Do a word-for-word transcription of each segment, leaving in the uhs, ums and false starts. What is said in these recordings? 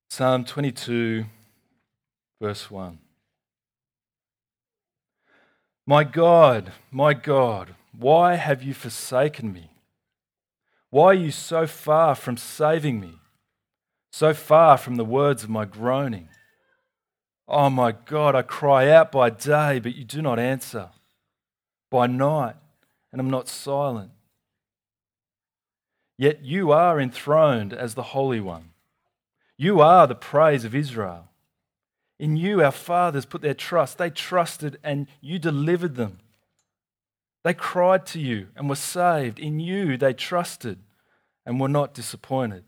Psalm twenty-two, verse one. My God, my God, why have you forsaken me? Why are you so far from saving me, so far from the words of my groaning? Oh my God, I cry out by day, but you do not answer, by night, and I'm not silent. Yet you are enthroned as the Holy One. You are the praise of Israel. In you our fathers put their trust. They trusted and you delivered them. They cried to you and were saved. In you they trusted and were not disappointed.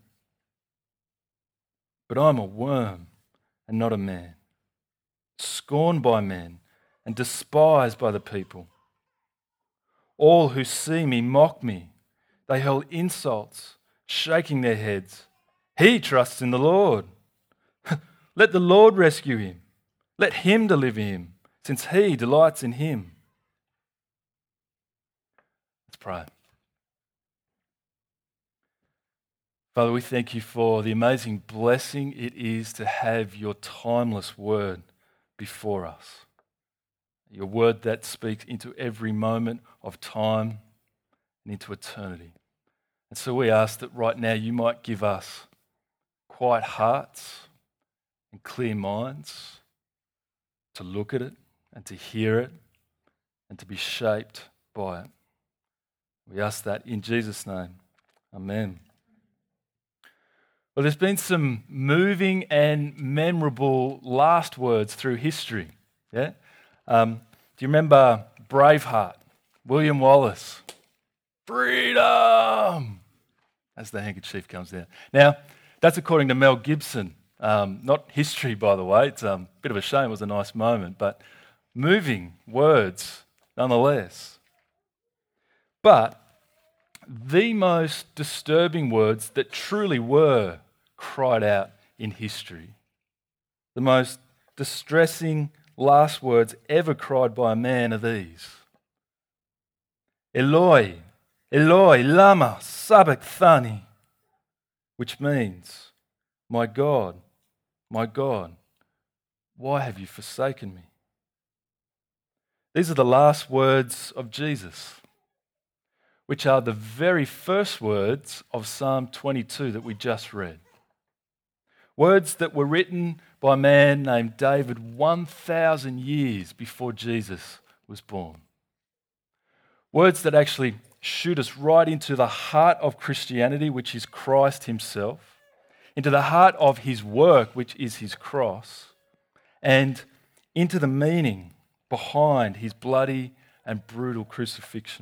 But I'm a worm and not a man, scorned by men and despised by the people. All who see me mock me. They hurl insults, shaking their heads. He trusts in the Lord. Let the Lord rescue him. Let him deliver him, since he delights in him. Let's pray. Father, we thank you for the amazing blessing it is to have your timeless word before us. Your word that speaks into every moment of time and into eternity. And so we ask that right now you might give us quiet hearts and clear minds to look at it and to hear it and to be shaped by it. We ask that in Jesus' name. Amen. Well, there's been some moving and memorable last words through history. Yeah. Um, do you remember Braveheart, William Wallace? Freedom! As the handkerchief comes down. Now, that's according to Mel Gibson. Um, not history, by the way. It's um, a bit of a shame. It was a nice moment, but moving words nonetheless. But the most disturbing words that truly were cried out in history, the most distressing last words ever cried by a man are these. Eloi, Eloi, lama sabachthani, which means, my God, my God, why have you forsaken me? These are the last words of Jesus, which are the very first words of Psalm twenty-two that we just read. Words that were written by a man named David one thousand years before Jesus was born. Words that actually shoot us right into the heart of Christianity, which is Christ himself, into the heart of his work, which is his cross, and into the meaning behind his bloody and brutal crucifixion.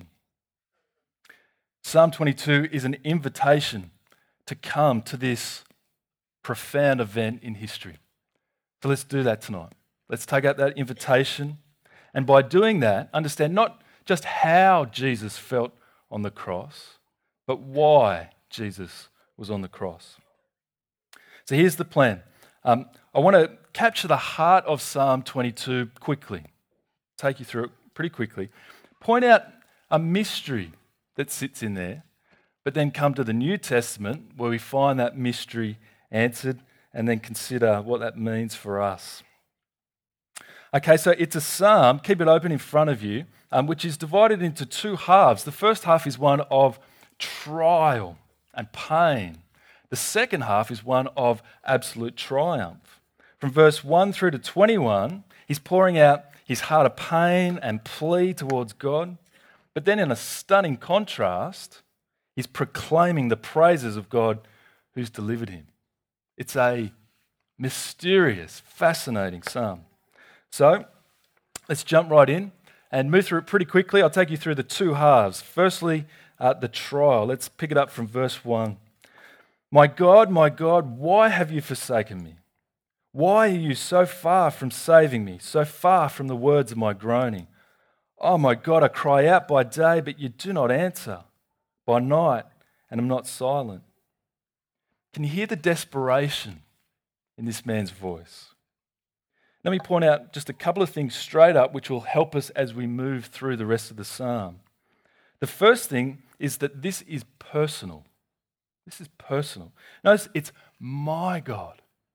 Psalm twenty-two is an invitation to come to this profound event in history. So let's do that tonight. Let's take out that invitation, and by doing that, understand not just how Jesus felt on the cross, but why Jesus was on the cross. So here's the plan. Um, I want to capture the heart of Psalm twenty-two quickly, take you through it pretty quickly, point out a mystery that sits in there, but then come to the New Testament where we find that mystery answered and then consider what that means for us. Okay, so it's a psalm, keep it open in front of you, um, which is divided into two halves. The first half is one of trial and pain. The second half is one of absolute triumph. From verse one through to twenty-one, he's pouring out his heart of pain and plea towards God. But then in a stunning contrast, he's proclaiming the praises of God who's delivered him. It's a mysterious, fascinating psalm. So let's jump right in and move through it pretty quickly. I'll take you through the two halves. Firstly, uh, the trial. Let's pick it up from verse one. My God, my God, why have you forsaken me? Why are you so far from saving me, so far from the words of my groaning? Oh my God, I cry out by day, but you do not answer, by night, and I'm not silent. Can you hear the desperation in this man's voice? Let me point out just a couple of things straight up which will help us as we move through the rest of the psalm. The first thing is that this is personal. This is personal. Notice it's my God.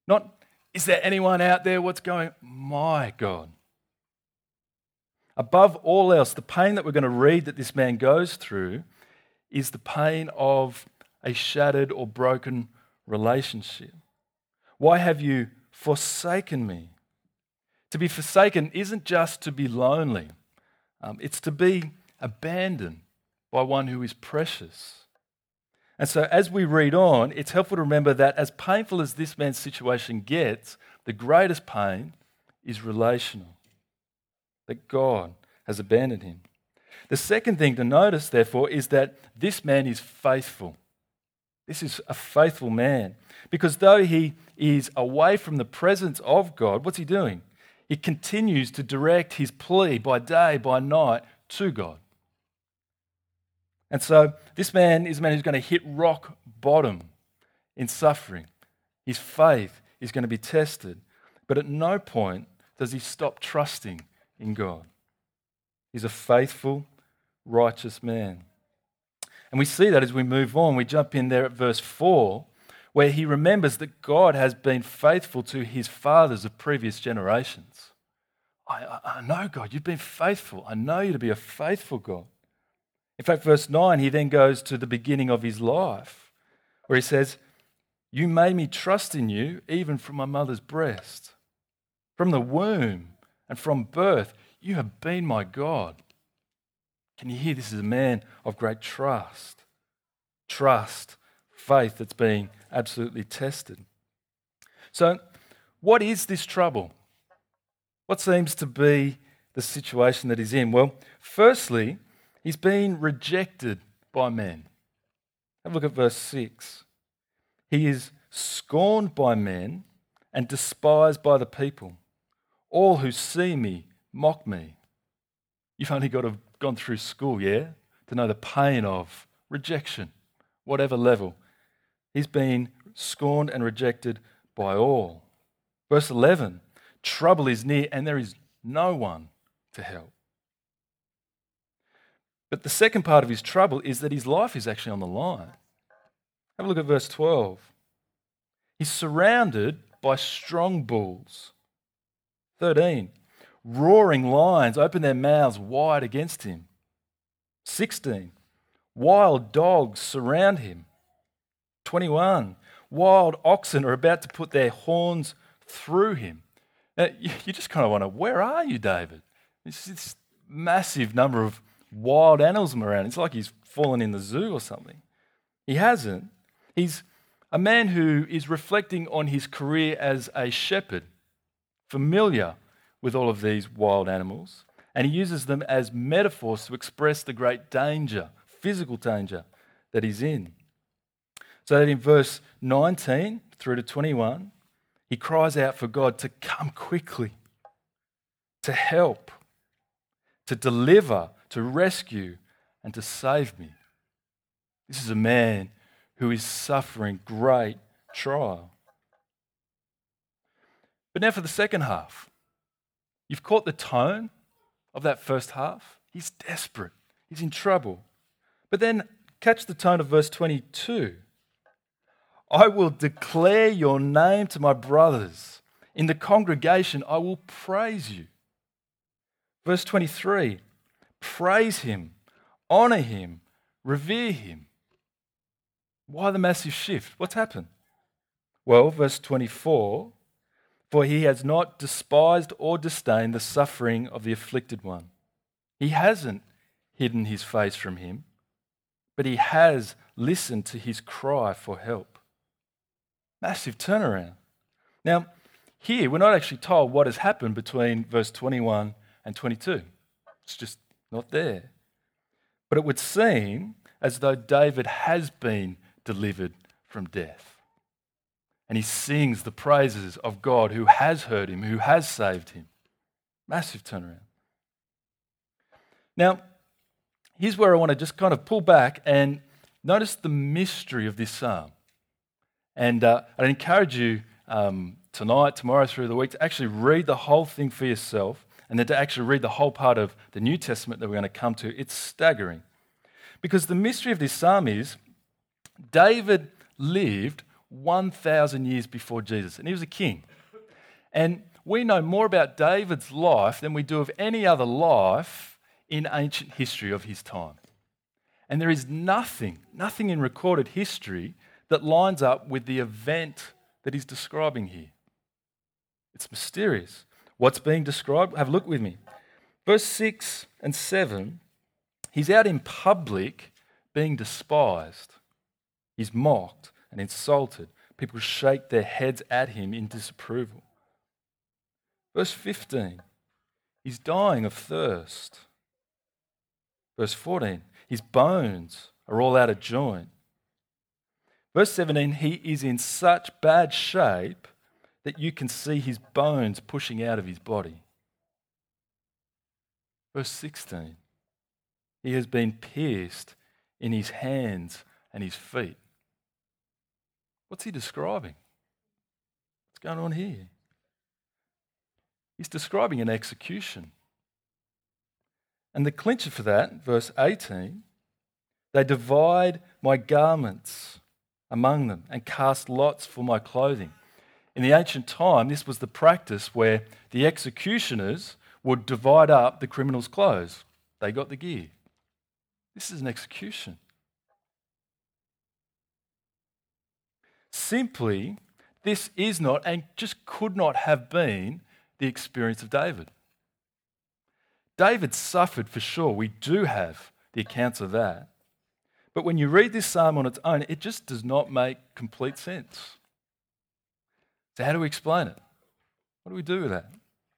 Not, is there anyone out there? What's going? My God. Above all else, the pain that we're going to read that this man goes through is the pain of a shattered or broken relationship. Why have you forsaken me? To be forsaken isn't just to be lonely. Um, it's to be abandoned by one who is precious. And so as we read on, it's helpful to remember that as painful as this man's situation gets, the greatest pain is relational. That God has abandoned him. The second thing to notice, therefore, is that this man is faithful. This is a faithful man. Because though he is away from the presence of God, what's he doing? He continues to direct his plea by day, by night, to God. And so this man is a man who's going to hit rock bottom in suffering. His faith is going to be tested. But at no point does he stop trusting in God. He's a faithful, righteous man. And we see that as we move on. We jump in there at verse four, where he remembers that God has been faithful to his fathers of previous generations. I, I, I know, God, you've been faithful. I know you to be a faithful God. In fact, verse nine, he then goes to the beginning of his life, where he says, you made me trust in you even from my mother's breast. From the womb and from birth, you have been my God. Can you hear this is a man of great trust? Trust, faith that's being absolutely tested. So, what is this trouble? What seems to be the situation that he's in? Well, firstly, he's been rejected by men. Have a look at verse six. He is scorned by men and despised by the people. All who see me mock me. You've only got to have gone through school, yeah, to know the pain of rejection, whatever level. He's been scorned and rejected by all. Verse eleven, trouble is near and there is no one to help. But the second part of his trouble is that his life is actually on the line. Have a look at verse twelve. He's surrounded by strong bulls. thirteen. Roaring lions open their mouths wide against him. sixteen. Wild dogs surround him. twenty-one. Wild oxen are about to put their horns through him. Now, you just kind of wonder, where are you, David? It's this massive number of wild animals around. It's like he's fallen in the zoo or something. He hasn't. He's a man who is reflecting on his career as a shepherd, familiar with all of these wild animals, and he uses them as metaphors to express the great danger, physical danger, that he's in. So that in verse nineteen through to twenty-one, he cries out for God to come quickly, to help, to deliver, to rescue, and to save me. This is a man who is suffering great trial. But now for the second half. You've caught the tone of that first half. He's desperate. He's in trouble. But then catch the tone of verse twenty-two. I will declare your name to my brothers. In the congregation, I will praise you. Verse twenty-three. Praise him, honor him, revere him. Why the massive shift? What's happened? Well, verse twenty-four. For he has not despised or disdained the suffering of the afflicted one. He hasn't hidden his face from him, but he has listened to his cry for help. Massive turnaround. Now, here we're not actually told what has happened between verse twenty-one and twenty-two. It's just not there. But it would seem as though David has been delivered from death. And he sings the praises of God who has heard him, who has saved him. Massive turnaround. Now, here's where I want to just kind of pull back and notice the mystery of this psalm. And uh, I'd encourage you um, tonight, tomorrow, through the week to actually read the whole thing for yourself and then to actually read the whole part of the New Testament that we're going to come to. It's staggering. Because the mystery of this psalm is David lived one thousand years before Jesus, and he was a king. And we know more about David's life than we do of any other life in ancient history of his time. And there is nothing, nothing in recorded history that lines up with the event that he's describing here. It's mysterious. What's being described? Have a look with me. Verse six and seven, he's out in public being despised. He's mocked and insulted. People shake their heads at him in disapproval. Verse fifteen, he's dying of thirst. Verse fourteen, his bones are all out of joint. Verse seventeen, he is in such bad shape that you can see his bones pushing out of his body. Verse sixteen, he has been pierced in his hands and his feet. What's he describing? What's going on here? He's describing an execution. And the clincher for that, verse eighteen, they divide my garments among them and cast lots for my clothing. In the ancient time, this was the practice where the executioners would divide up the criminals' clothes. They got the gear. This is an execution. Simply, this is not and just could not have been the experience of David. David suffered for sure. We do have the accounts of that. But when you read this psalm on its own, it just does not make complete sense. So how do we explain it? What do we do with that?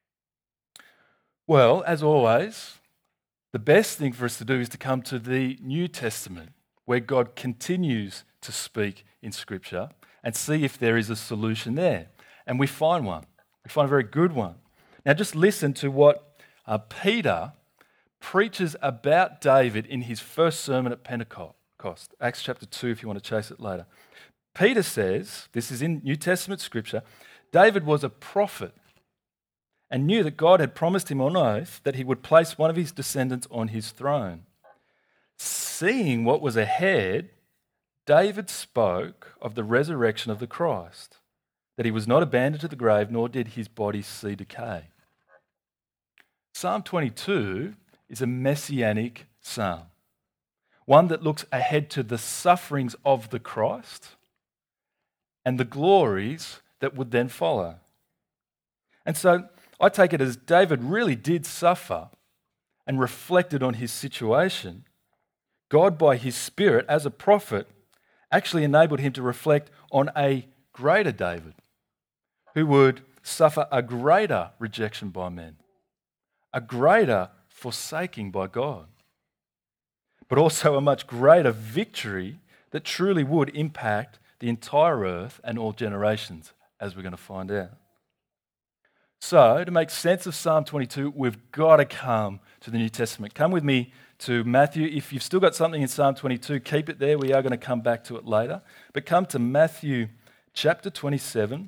Well, as always, the best thing for us to do is to come to the New Testament, where God continues to speak in Scripture, and see if there is a solution there. And we find one. We find a very good one. Now just listen to what uh, Peter preaches about David in his first sermon at Pentecost. Acts chapter two, if you want to chase it later. Peter says, this is in New Testament Scripture, David was a prophet and knew that God had promised him on oath that he would place one of his descendants on his throne. Seeing what was ahead, David spoke of the resurrection of the Christ, that he was not abandoned to the grave, nor did his body see decay. Psalm twenty-two is a messianic psalm, one that looks ahead to the sufferings of the Christ and the glories that would then follow. And so I take it as David really did suffer and reflected on his situation. God, by his Spirit, as a prophet, actually enabled him to reflect on a greater David who would suffer a greater rejection by men, a greater forsaking by God, but also a much greater victory that truly would impact the entire earth and all generations, as we're going to find out. So, to make sense of Psalm twenty-two, we've got to come to the New Testament. Come with me to Matthew. If you've still got something in Psalm twenty-two, keep it there. We are going to come back to it later. But come to Matthew chapter twenty-seven,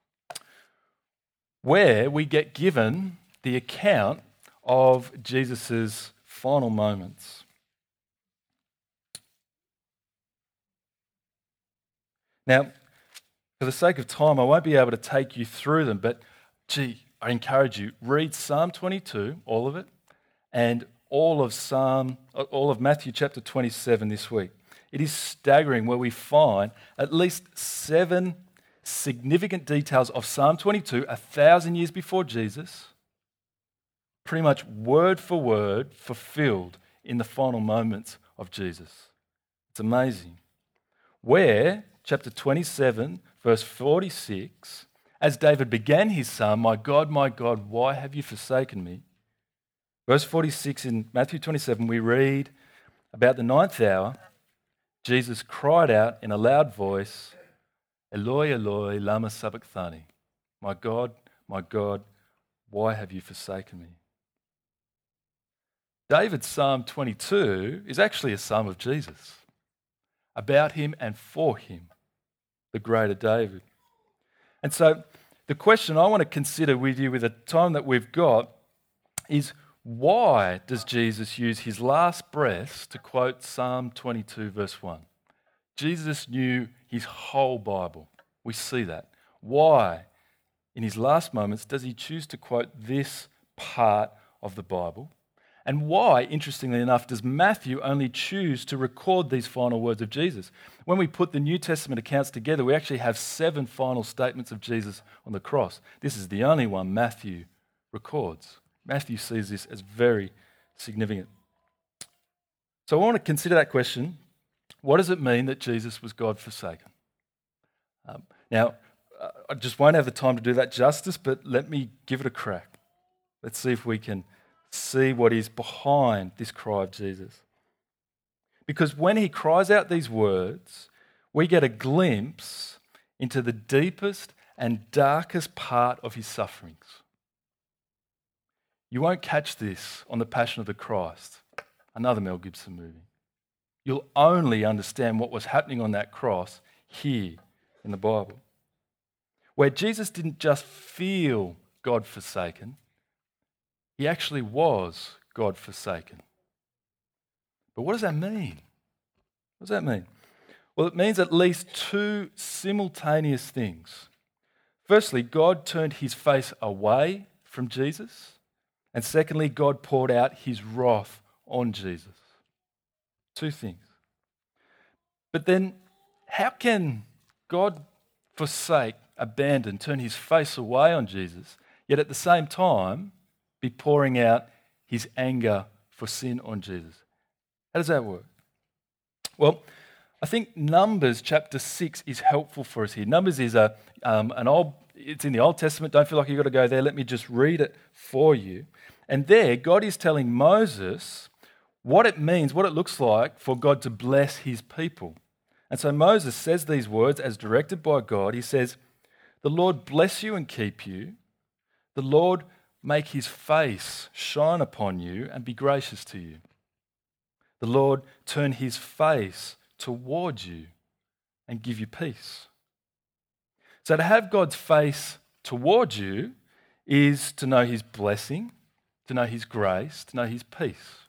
where we get given the account of Jesus' final moments. Now, for the sake of time, I won't be able to take you through them, but gee, I encourage you, read Psalm twenty-two, all of it, and all of Psalm, all of Matthew chapter twenty-seven this week. It is staggering where we find at least seven significant details of Psalm twenty-two, a thousand years before Jesus, pretty much word for word fulfilled in the final moments of Jesus. It's amazing. Where, chapter twenty-seven, verse forty-six, as David began his psalm, "My God, my God, why have you forsaken me?" Verse forty-six in Matthew twenty-seven, we read, about the ninth hour, Jesus cried out in a loud voice, "Eloi, Eloi, lama sabachthani?" My God, my God, why have you forsaken me? David's Psalm twenty-two is actually a psalm of Jesus, about him and for him, the greater David. And so the question I want to consider with you with the time that we've got is, why does Jesus use his last breaths to quote Psalm twenty-two verse one? Jesus knew his whole Bible. We see that. Why, in his last moments, does he choose to quote this part of the Bible? And why, interestingly enough, does Matthew only choose to record these final words of Jesus? When we put the New Testament accounts together, we actually have seven final statements of Jesus on the cross. This is the only one Matthew records. Matthew sees this as very significant. So I want to consider that question. What does it mean that Jesus was God-forsaken? Um, now, I just won't have the time to do that justice, but let me give it a crack. Let's see if we can see what is behind this cry of Jesus. Because when he cries out these words, we get a glimpse into the deepest and darkest part of his sufferings. You won't catch this on The Passion of the Christ, another Mel Gibson movie. You'll only understand what was happening on that cross here in the Bible, where Jesus didn't just feel God-forsaken, he actually was God-forsaken. But what does that mean? What does that mean? Well, it means at least two simultaneous things. Firstly, God turned his face away from Jesus. And secondly, God poured out his wrath on Jesus. Two things. But then, how can God forsake, abandon, turn his face away on Jesus, yet at the same time be pouring out his anger for sin on Jesus? How does that work? Well, I think Numbers chapter six is helpful for us here. Numbers is a um, an old, it's in the Old Testament. Don't feel like you've got to go there. Let me just read it for you. And there, God is telling Moses what it means, what it looks like for God to bless his people. And so Moses says these words as directed by God. He says, "The Lord bless you and keep you. The Lord make his face shine upon you and be gracious to you. The Lord turn his face towards you and give you peace." So to have God's face towards you is to know his blessing, to know his grace, to know his peace.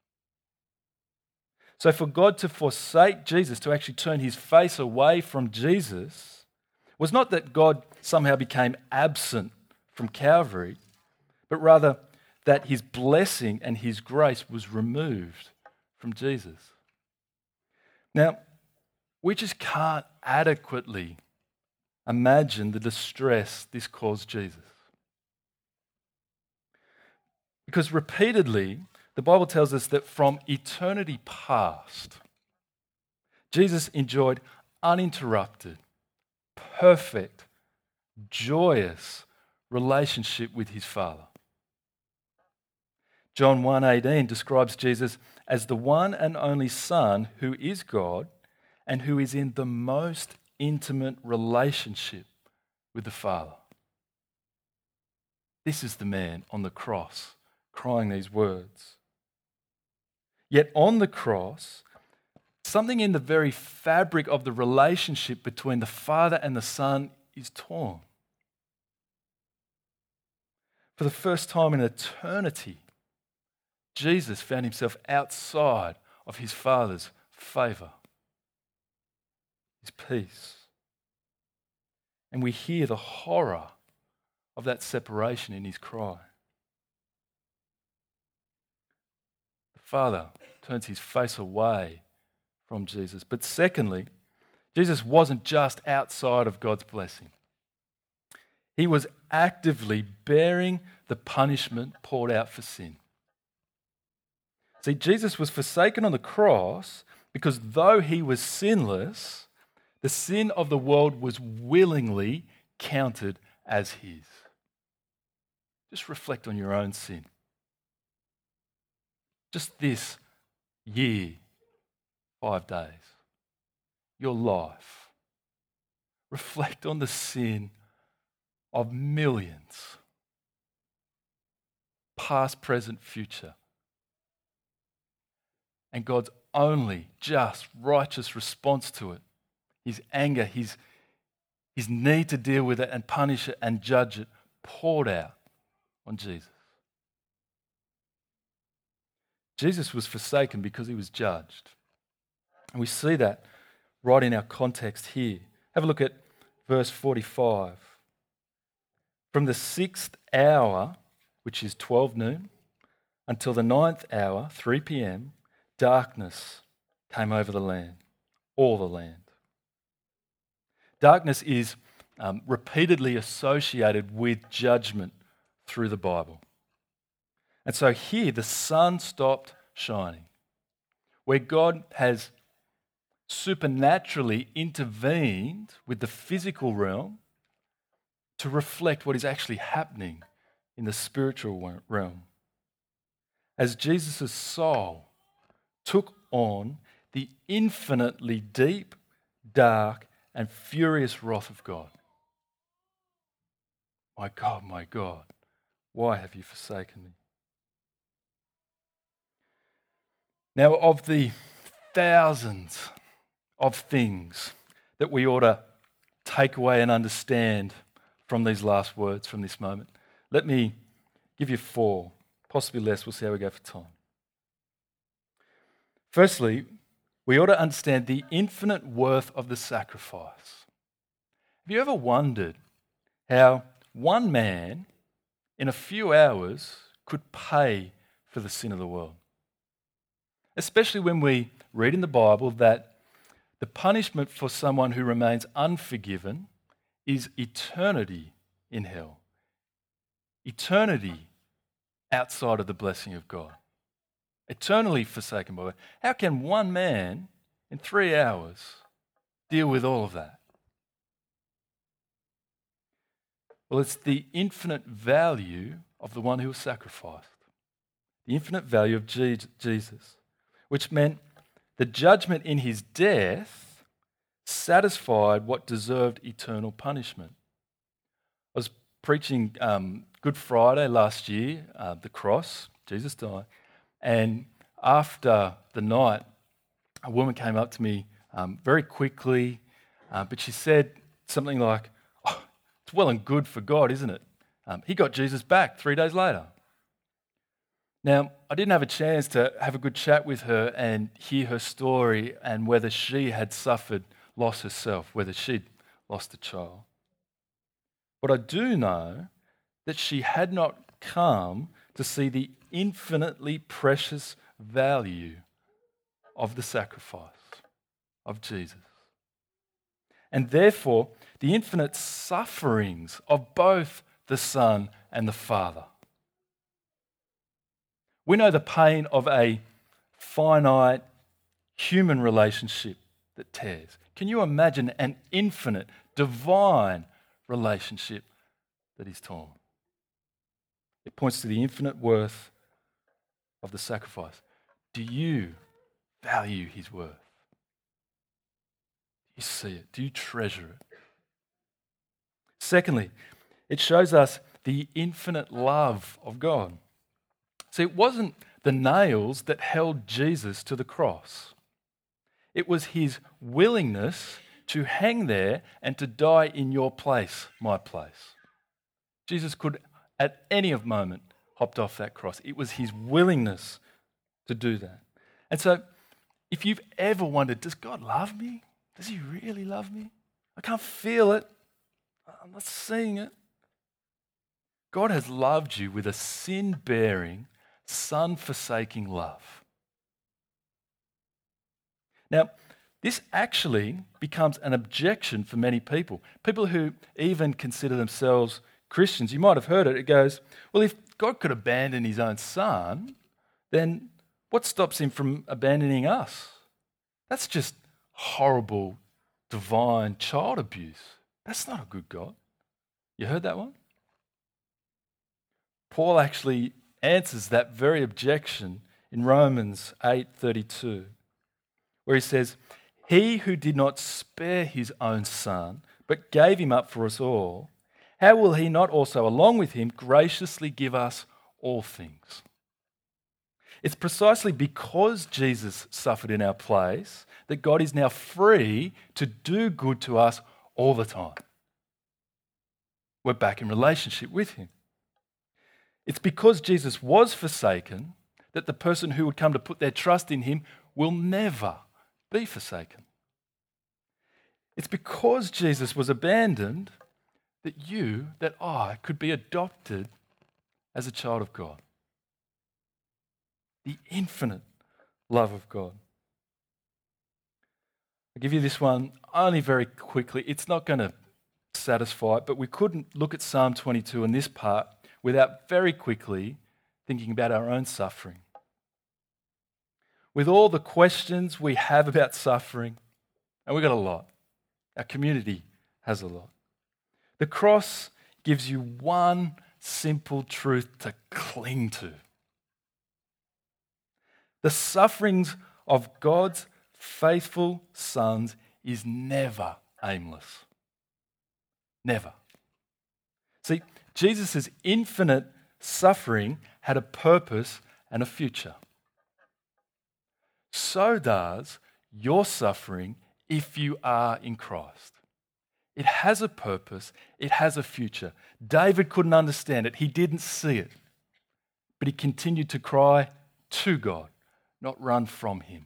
So for God to forsake Jesus, to actually turn his face away from Jesus, was not that God somehow became absent from Calvary, but rather that his blessing and his grace was removed from Jesus. Now, we just can't adequately imagine the distress this caused Jesus. Because repeatedly, the Bible tells us that from eternity past, Jesus enjoyed uninterrupted, perfect, joyous relationship with his Father. John one eighteen describes Jesus as the one and only Son who is God and who is in the most intimate relationship with the Father. This is the man on the cross crying these words. Yet on the cross, something in the very fabric of the relationship between the Father and the Son is torn. For the first time in eternity, Jesus found himself outside of his Father's favour, his peace. And we hear the horror of that separation in his cry. The Father turns his face away from Jesus. But secondly, Jesus wasn't just outside of God's blessing. He was actively bearing the punishment poured out for sin. See, Jesus was forsaken on the cross because though he was sinless, the sin of the world was willingly counted as his. Just reflect on your own sin. Just this year, five days, your life. Reflect on the sin of millions, past, present, future. And God's only just, righteous response to it, his anger, his, his need to deal with it and punish it and judge it, poured out on Jesus. Jesus was forsaken because he was judged. And we see that right in our context here. Have a look at verse forty-five. From the sixth hour, which is twelve noon, until the ninth hour, three p.m., darkness came over the land, all the land. Darkness is um, repeatedly associated with judgment through the Bible. And so here the sun stopped shining, where God has supernaturally intervened with the physical realm to reflect what is actually happening in the spiritual realm. As Jesus' soul took on the infinitely deep, dark, and furious wrath of God. My God, my God, why have you forsaken me? Now, of the thousands of things that we ought to take away and understand from these last words, from this moment, let me give you four, possibly less. We'll see how we go for time. Firstly, we ought to understand the infinite worth of the sacrifice. Have you ever wondered how one man in a few hours could pay for the sin of the world? Especially when we read in the Bible that the punishment for someone who remains unforgiven is eternity in hell. Eternity outside of the blessing of God. Eternally forsaken by God. How can one man in three hours deal with all of that? Well, it's the infinite value of the one who was sacrificed. The infinite value of Jesus, which meant the judgment in his death satisfied what deserved eternal punishment. I was preaching um, Good Friday last year, uh, the cross, Jesus died, and after the night, a woman came up to me um, very quickly, uh, but she said something like, oh, it's well and good for God, isn't it? Um, he got Jesus back three days later. Now, I didn't have a chance to have a good chat with her and hear her story and whether she had suffered loss herself, whether she'd lost a child. But I do know that she had not come to see the infinitely precious value of the sacrifice of Jesus. And therefore, the infinite sufferings of both the Son and the Father. We know the pain of a finite human relationship that tears. Can you imagine an infinite, divine relationship that is torn? It points to the infinite worth of the sacrifice. Do you value his worth? Do you see it? Do you treasure it? Secondly, it shows us the infinite love of God. See, it wasn't the nails that held Jesus to the cross. It was his willingness to hang there and to die in your place, my place. Jesus could, at any moment, hopped off that cross. It was his willingness to do that. And so, if you've ever wondered, does God love me? Does he really love me? I can't feel it. I'm not seeing it. God has loved you with a sin-bearing, son-forsaking love. Now, this actually becomes an objection for many people. People who even consider themselves Christians. You might have heard it. It goes, well, if God could abandon his own son, then what stops him from abandoning us? That's just horrible, divine child abuse. That's not a good God. You heard that one? Paul actually answers that very objection in Romans eight thirty-two, where he says, "He who did not spare his own son, but gave him up for us all, how will he not also, along with him, graciously give us all things?" It's precisely because Jesus suffered in our place that God is now free to do good to us all the time. We're back in relationship with him. It's because Jesus was forsaken that the person who would come to put their trust in him will never be forsaken. It's because Jesus was abandoned that you, that I, could be adopted as a child of God. The infinite love of God. I'll give you this one only very quickly. It's not going to satisfy it, but we couldn't look at Psalm twenty-two in this part without very quickly thinking about our own suffering. With all the questions we have about suffering, and we've got a lot, our community has a lot, the cross gives you one simple truth to cling to. The sufferings of God's faithful sons is never aimless. Never. See, Jesus' infinite suffering had a purpose and a future. So does your suffering if you are in Christ. It has a purpose, it has a future. David couldn't understand it, he didn't see it, but he continued to cry to God, not run from him.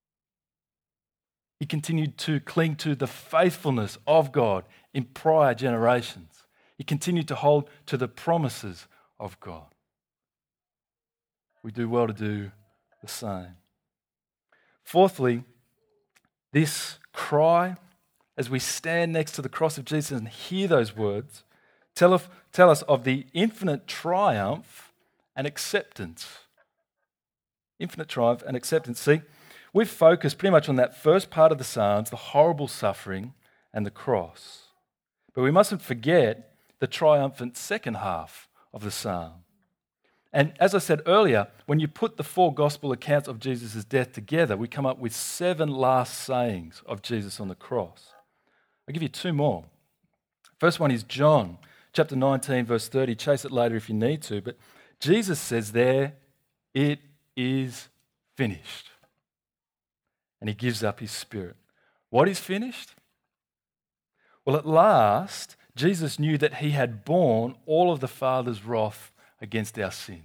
He continued to cling to the faithfulness of God in prior generations. He continued to hold to the promises of God. We do well to do the same. Fourthly, this cry, as we stand next to the cross of Jesus and hear those words, tell us, tell us of the infinite triumph and acceptance. Infinite triumph and acceptance. See, we've focused pretty much on that first part of the Psalms, the horrible suffering and the cross. But we mustn't forget the triumphant second half of the Psalm. And as I said earlier, when you put the four gospel accounts of Jesus' death together, we come up with seven last sayings of Jesus on the cross. I'll give you two more. First one is John, chapter nineteen, verse thirty. Chase it later if you need to. But Jesus says there, it is finished. And he gives up his spirit. What is finished? Well, at last, Jesus knew that he had borne all of the Father's wrath against our sin.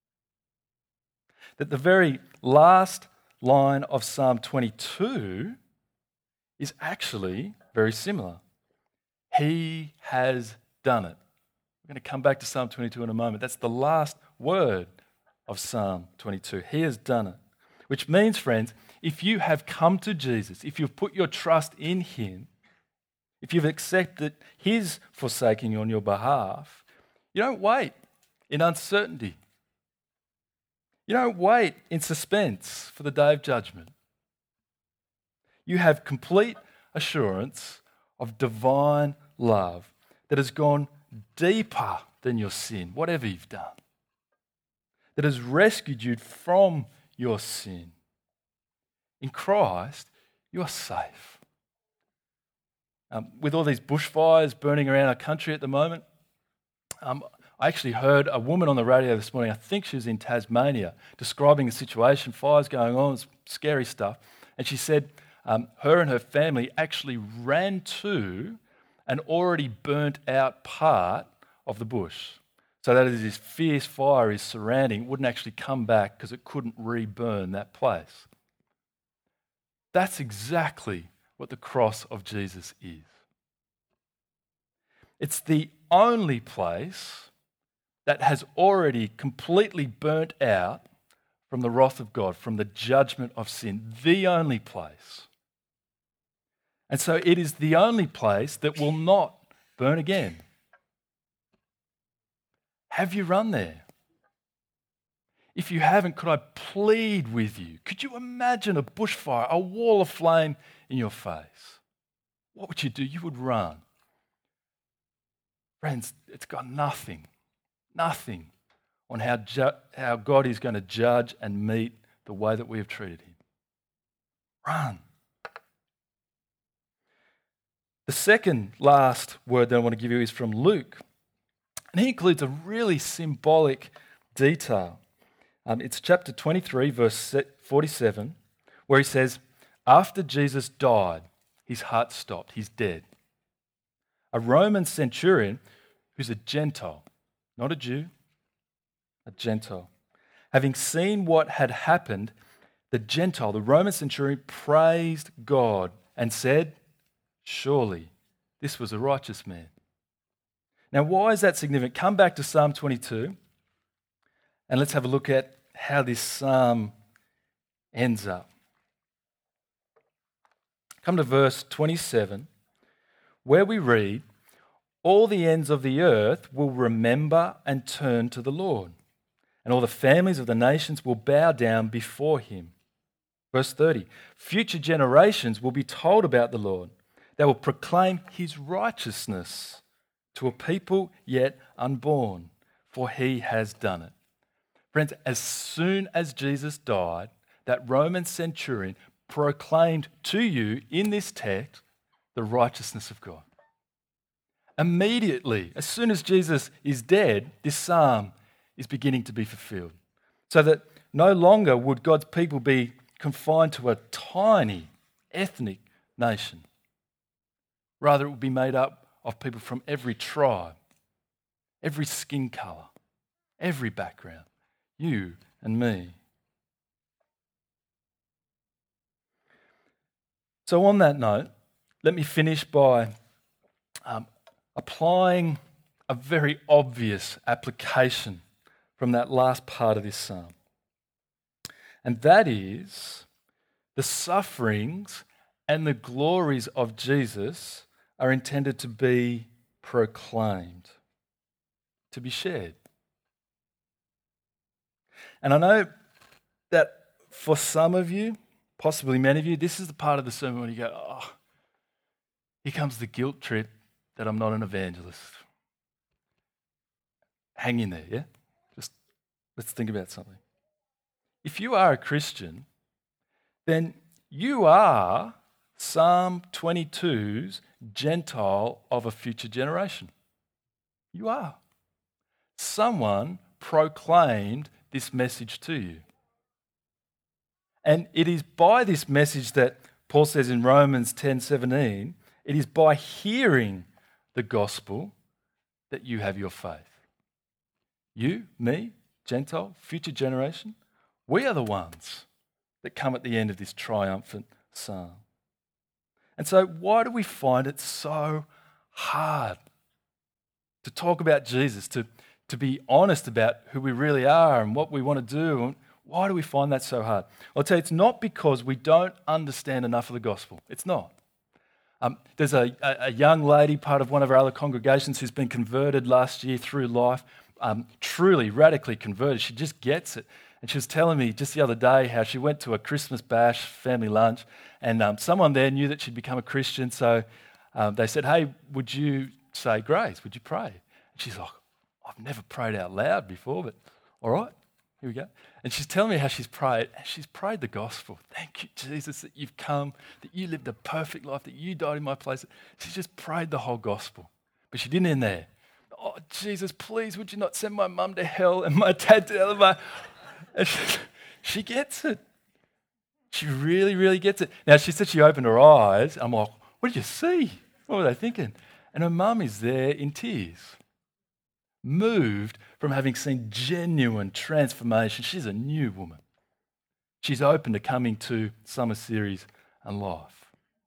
That the very last line of Psalm twenty-two is actually very similar. He has done it. We're going to come back to Psalm twenty-two in a moment. That's the last word of Psalm twenty-two. He has done it. Which means, friends, if you have come to Jesus, if you've put your trust in him, if you've accepted his forsaking on your behalf, you don't wait in uncertainty. You don't wait in suspense for the day of judgment. You have complete assurance of divine love that has gone deeper than your sin, whatever you've done, that has rescued you from your sin. In Christ, you're safe. Um, with all these bushfires burning around our country at the moment, um, I actually heard a woman on the radio this morning, I think she was in Tasmania, describing the situation, fires going on, it's scary stuff. And she said um, her and her family actually ran to an already burnt out part of the bush. So that as this fierce fire is surrounding, it wouldn't actually come back because it couldn't re-burn that place. That's exactly what the cross of Jesus is. It's the only place that has already completely burnt out from the wrath of God, from the judgment of sin. The only place. And so it is the only place that will not burn again. Have you run there? If you haven't, could I plead with you? Could you imagine a bushfire, a wall of flame in your face? What would you do? You would run. Friends, it's got nothing, nothing on how, ju- how God is going to judge and meet the way that we have treated him. Run. The second last word that I want to give you is from Luke. And he includes a really symbolic detail. Um, it's chapter twenty-three, verse forty-seven, where he says, after Jesus died, his heart stopped, he's dead. A Roman centurion, who's a Gentile, not a Jew, a Gentile, having seen what had happened, the Gentile, the Roman centurion, praised God and said, Surely this was a righteous man. Now, why is that significant? Come back to Psalm twenty-two and let's have a look at how this psalm ends up. Come to verse twenty-seven, where we read, all the ends of the earth will remember and turn to the Lord, and all the families of the nations will bow down before him. Verse thirty, future generations will be told about the Lord. They will proclaim his righteousness to a people yet unborn, for he has done it. Friends, as soon as Jesus died, that Roman centurion proclaimed to you in this text the righteousness of God. Immediately, as soon as Jesus is dead, this psalm is beginning to be fulfilled. So that no longer would God's people be confined to a tiny ethnic nation. Rather, it would be made up of people from every tribe, every skin colour, every background, you and me. So on that note, let me finish by um, applying a very obvious application from that last part of this psalm. And that is the sufferings and the glories of Jesus are intended to be proclaimed, to be shared. And I know that for some of you, possibly many of you, this is the part of the sermon when you go, oh, here comes the guilt trip that I'm not an evangelist. Hang in there, yeah? Just let's think about something. If you are a Christian, then you are Psalm twenty-two's Gentile of a future generation. You are. Someone proclaimed this message to you. And it is by this message that Paul says in Romans ten seventeen, it is by hearing the gospel that you have your faith. You, me, Gentile, future generation, we are the ones that come at the end of this triumphant psalm. And so why do we find it so hard to talk about Jesus, to, to be honest about who we really are and what we want to do? Why do we find that so hard? I'll tell you, it's not because we don't understand enough of the gospel. It's not. Um, there's a, a young lady, part of one of our other congregations, who's been converted last year through life, um, truly radically converted. She just gets it. And she was telling me just the other day how she went to a Christmas bash, family lunch, and um, someone there knew that she'd become a Christian. So um, they said, hey, would you say grace? Would you pray? And she's like, I've never prayed out loud before, but all right, here we go. And she's telling me how she's prayed, and she's prayed the gospel. Thank you, Jesus, that you've come, that you lived a perfect life, that you died in my place. She's just prayed the whole gospel. But she didn't end there. Oh, Jesus, please, would you not send my mum to hell and my dad to hell? And my... And she, she gets it. She really, really gets it. Now, she said she opened her eyes. I'm like, what did you see? What were they thinking? And her mum is there in tears, moved from having seen genuine transformation. She's a new woman. She's open to coming to summer series and life.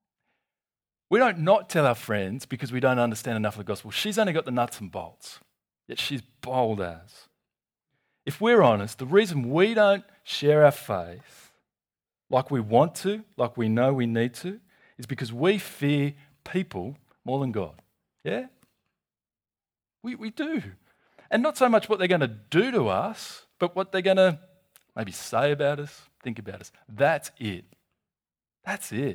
We don't not tell our friends because we don't understand enough of the gospel. She's only got the nuts and bolts, yet she's bold as. If we're honest, the reason we don't share our faith like we want to, like we know we need to, is because we fear people more than God. Yeah? We, we do. And not so much what they're going to do to us, but what they're going to maybe say about us, think about us. That's it. That's it.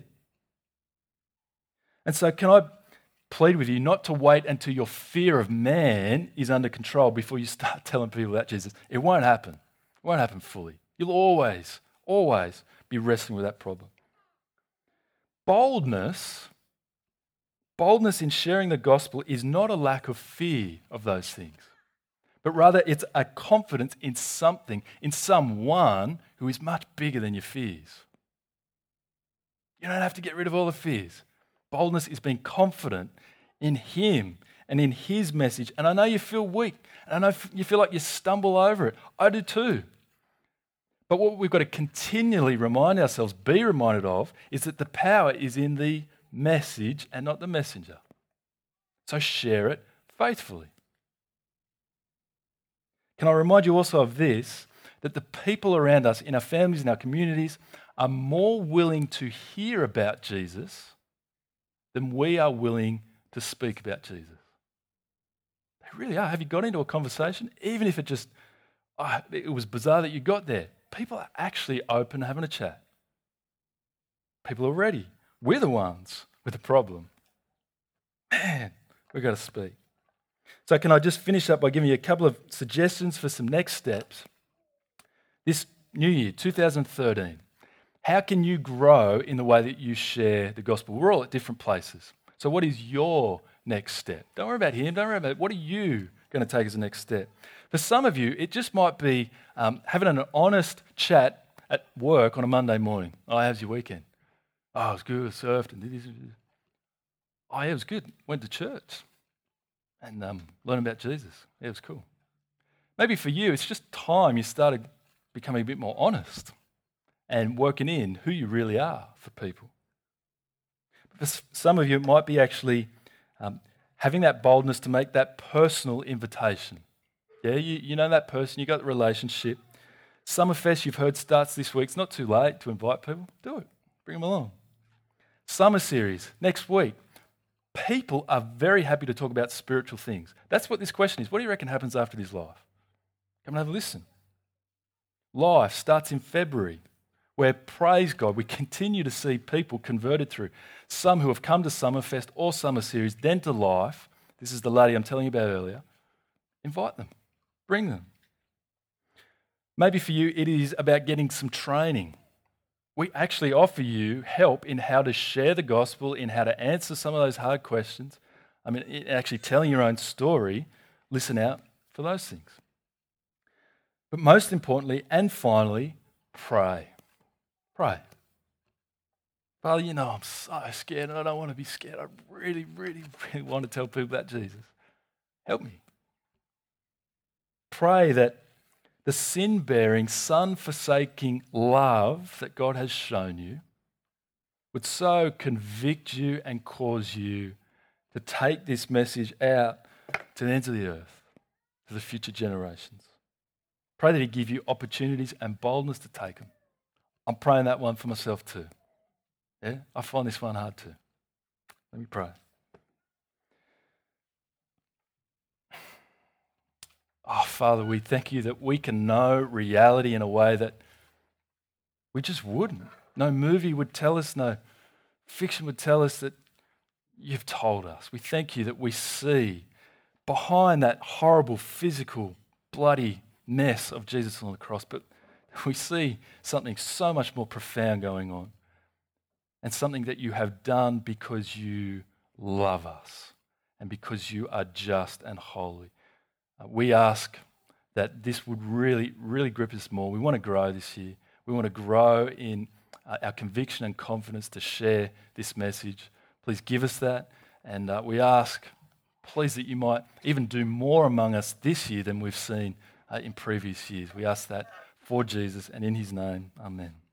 And so can I plead with you not to wait until your fear of man is under control before you start telling people about Jesus. It won't happen. It won't happen fully. You'll always, always be wrestling with that problem. Boldness, boldness in sharing the gospel is not a lack of fear of those things, but rather it's a confidence in something, in someone who is much bigger than your fears. You don't have to get rid of all the fears. Boldness is being confident in him and in his message. And I know you feel weak. And I know you feel like you stumble over it. I do too. But what we've got to continually remind ourselves, be reminded of, is that the power is in the message and not the messenger. So share it faithfully. Can I remind you also of this, that the people around us, in our families, in our communities, are more willing to hear about Jesus than we are willing to speak about Jesus. They really are. Have you got into a conversation? Even if it just, oh, it was bizarre that you got there. People are actually open to having a chat. People are ready. We're the ones with the problem. Man, we've got to speak. So can I just finish up by giving you a couple of suggestions for some next steps? This new year, two thousand thirteen, how can you grow in the way that you share the gospel? We're all at different places. So what is your next step? Don't worry about him. Don't worry about it. What are you going to take as the next step? For some of you, it just might be um, having an honest chat at work on a Monday morning. Oh, how's your weekend? Oh, it was good. I surfed and did this. Oh, yeah, it was good. Went to church and um, learned about Jesus. Yeah, it was cool. Maybe for you, it's just time you started becoming a bit more honest and working in who you really are for people. For some of you, it might be actually um, having that boldness to make that personal invitation. Yeah, you, you know that person, you got the relationship. Summerfest, you've heard, starts this week. It's not too late to invite people. Do it. Bring them along. Summer series, next week. People are very happy to talk about spiritual things. That's what this question is. What do you reckon happens after this life? Come and have a listen. Life starts in February, where, praise God, we continue to see people converted through. Some who have come to Summerfest or Summer Series, then to Life. This is the lady I'm telling you about earlier. Invite them. Bring them. Maybe for you, it is about getting some training. We actually offer you help in how to share the gospel, in how to answer some of those hard questions. I mean, actually telling your own story. Listen out for those things. But most importantly and finally, pray. Pray. Father, you know I'm so scared and I don't want to be scared. I really, really, really want to tell people about Jesus. Help me. Pray that the sin-bearing, son-forsaking love that God has shown you would so convict you and cause you to take this message out to the ends of the earth, to the future generations. Pray that He'd give you opportunities and boldness to take them. I'm praying that one for myself too. Yeah, I find this one hard too. Let me pray. Oh, Father, we thank you that we can know reality in a way that we just wouldn't. No movie would tell us, no fiction would tell us that you've told us. We thank you that we see behind that horrible, physical, bloody mess of Jesus on the cross, but we see something so much more profound going on, and something that you have done because you love us and because you are just and holy. Uh, we ask that this would really, really grip us more. We want to grow this year. We want to grow in uh, our conviction and confidence to share this message. Please give us that. And uh, we ask, please, that you might even do more among us this year than we've seen uh, in previous years. We ask that for Jesus and in His name. Amen.